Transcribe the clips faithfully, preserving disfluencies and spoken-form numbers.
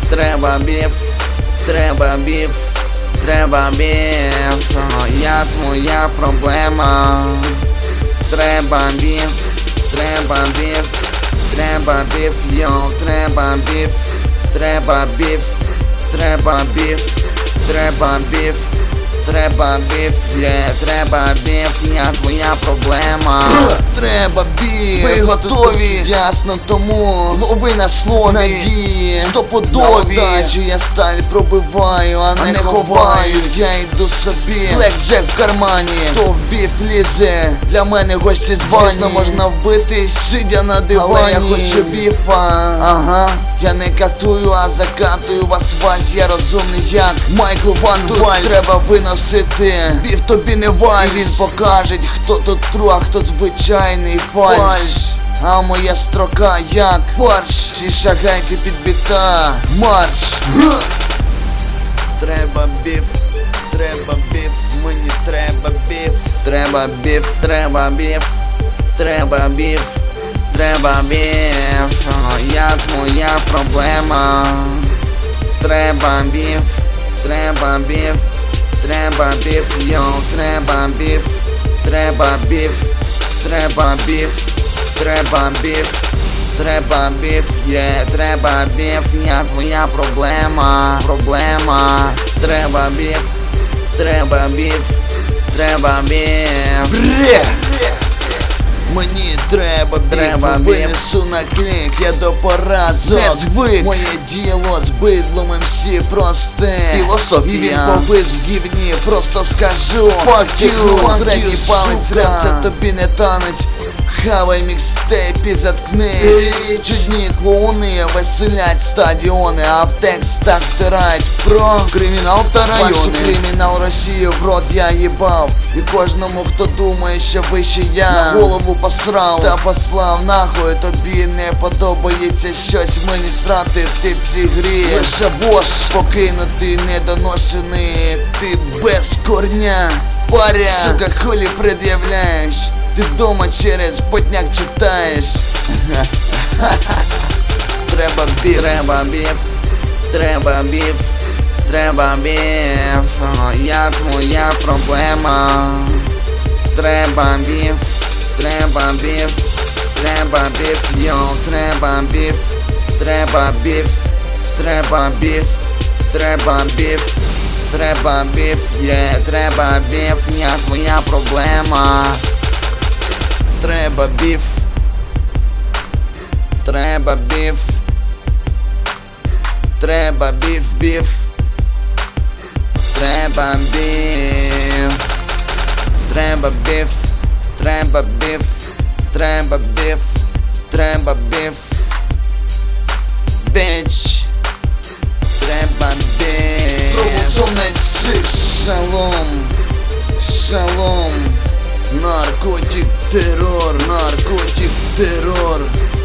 Треба біф, треба біф, треба біф. Я твоя проблема. Треба біф, треба біф, треба біф, йоу, треба біф, треба біф, треба біф, треба біф, треба біф, є, треба біф, я твоя проблема. Треба біф, Ви готові? Ясно, тому лови на слові, надії, стопудові. на удачу я сталь пробиваю, а, а не не ховаю. ховаю. Я йду собі, блек джек в кармані. Хто в біф лізе, для мене гості звані. Звісно, можна вбитись, сидя на дивані. Але я хочу біфа, ага. Я не катую, а закатую в асфальт. Я розумний як Майкл Ван Валь. Треба виносити, біф тобі не вальс. Він покаже, хто тут тру, а хто звичайний фальш. Фальш. А моя строка як фарш. Всі шагайте під біта, марш. Треба біф, треба біф, мені треба біф, треба біф, треба біф, треба біф, треба біф, я твоя проблема. Треба біф, треба біф, треба біф, йоу, треба біф, треба біф, треба біф, треба біф. Треба біф, є, треба біф, я твоя проблема, проблема. Треба біф, треба біф, треба біф. Бре! Мені треба біф, Треба біф. винесу на клік, я до поразок не звик. Моє діло з бидлом ем сі просте. Філософія. І він повис в гівні, просто скажу Fuck you, fuck середній you, палець, сука. реп, це тобі не танець. Хавай мікстейп і заткнись. Ей. Чудні клоуни веселять стадіони, а в текстах втирають про кримінал та райони. Вашу кримінал Росію в рот я їбав. І кожному, хто думає, що вище я, на голову посрав та послав нахуй. Тобі не подобається щось мені срати в ти в цій грі. Лише бош покинутий, недоношений. Ти без корня, паря. Сука, хулі пред'являєш. Ти вдома через потняк читаєш. Треба біф, Треба біф, треба біф, треба біф, я твоя проблема. Треба біф, треба біф, треба біф, йоу, треба біф, треба біф, треба біф, треба біф, треба біф, є, треба біф, я твоя проблема. Треба біф, треба біф, треба біф, біф, треба біф, треба біф, треба біф, треба біф, треба біф, біч, треба біф. Пробуцовнець, шалом, шалом. Наркотик, терор, наркотик, терор.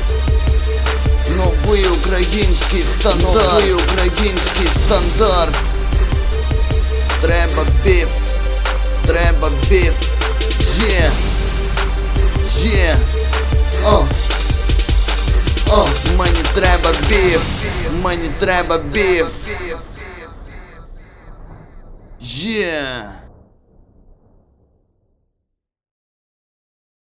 Новий український стандарт, новий український стандарт. Треба біф, треба біф. Є, є. О, о, мені треба біф, мені треба біф. Є.